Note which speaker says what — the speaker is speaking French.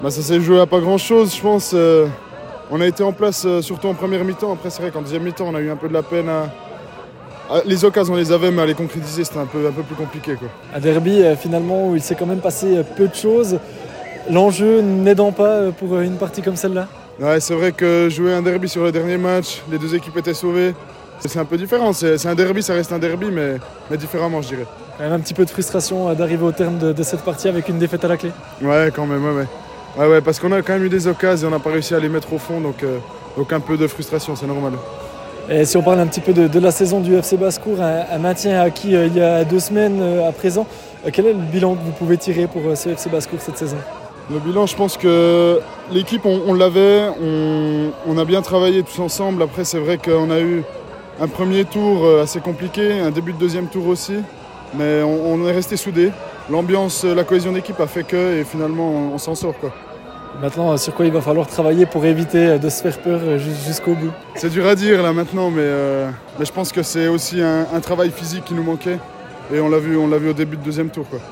Speaker 1: Ça s'est joué à pas grand-chose, je pense. On a été en place surtout en première mi-temps. Après, c'est vrai qu'en deuxième mi-temps, on a eu un peu de la peine les occasions, on les avait, mais à les concrétiser, c'était un peu plus compliqué, quoi.
Speaker 2: Un derby, finalement, où il s'est quand même passé peu de choses. L'enjeu n'aidant pas pour une partie comme celle-là.
Speaker 1: Ouais, c'est vrai que jouer un derby sur le dernier match, les deux équipes étaient sauvées. C'est un peu différent. C'est un derby, ça reste un derby, mais différemment, je dirais.
Speaker 2: Quand même un petit peu de frustration d'arriver au terme de cette partie avec une défaite à la clé.
Speaker 1: Ouais, quand même, ouais, parce qu'on a quand même eu des occasions et on n'a pas réussi à les mettre au fond, donc un peu de frustration, c'est normal.
Speaker 2: Et si on parle un petit peu de la saison du FC Basse-Cour, un maintien acquis il y a 2 semaines à présent, quel est le bilan que vous pouvez tirer pour ce FC Basse-Cour cette saison ?
Speaker 1: Le bilan, je pense que l'équipe, on l'avait, on a bien travaillé tous ensemble. Après, c'est vrai qu'on a eu un premier tour assez compliqué, un début de deuxième tour aussi, mais on est resté soudés. L'ambiance, la cohésion d'équipe a fait que, et finalement, on s'en sort, quoi.
Speaker 2: Maintenant, sur quoi il va falloir travailler pour éviter de se faire peur jusqu'au bout ?
Speaker 1: C'est dur à dire là maintenant, mais je pense que c'est aussi un travail physique qui nous manquait, et on l'a vu au début de deuxième tour, quoi.